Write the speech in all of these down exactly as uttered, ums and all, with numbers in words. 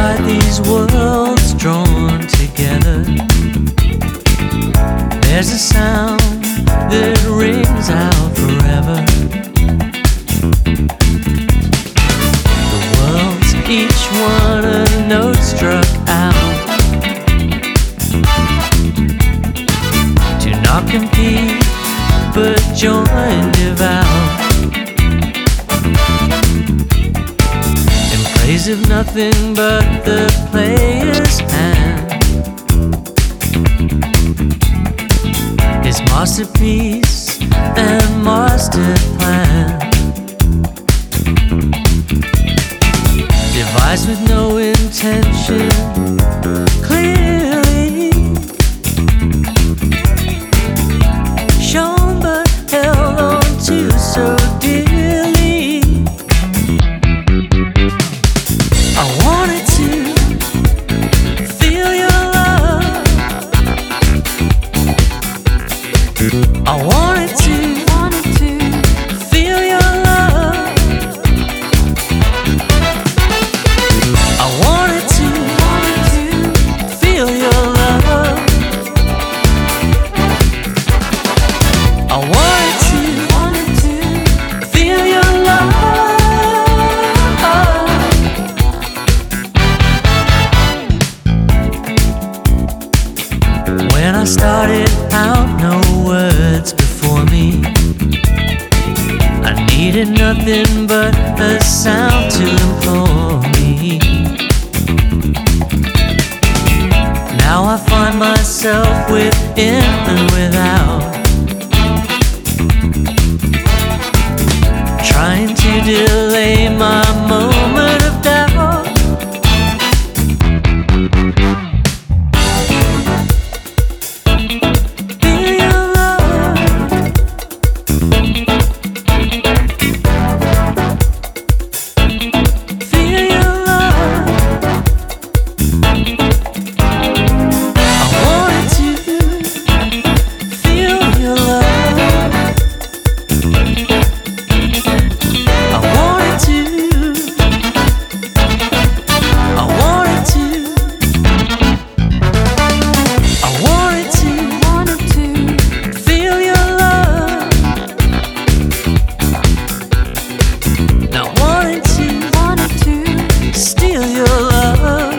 Inside these worlds drawn together, there's a sound that rings out forever. The world's each one a note struck out. Do not compete, but join devout. In praise of nothing but the player's hand, his masterpiece and master plan, devised with no intention, clearly shown but held on to so dearly. I wanted to feel your love. I wanted to, wanted to feel your love. I wanted to, wanted to feel your love. I wanted to, wanted to feel your love. When I started out, no words before me. I needed nothing but a sound to implore me. Now I find myself within and without, trying to delay my moment of doubt. Feel your love. Feel your love. I wanted to feel your love. I wanted to, I wanted to, I wanted to, wanted to feel your love. Now wanted to, wanted to steal your love.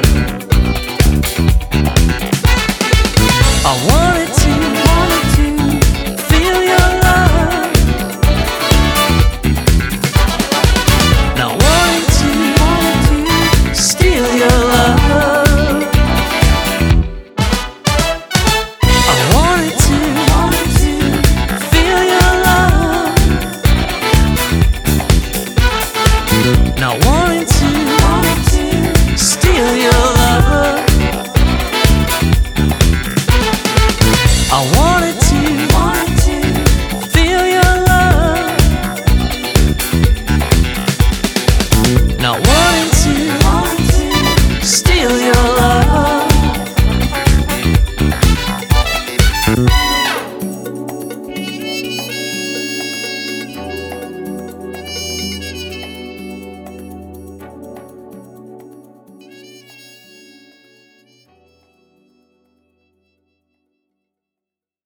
I wanted to, wanted to feel your love. Now wanted to, wanted to steal your love. I wanted to, wanted to feel your love. Now wanted to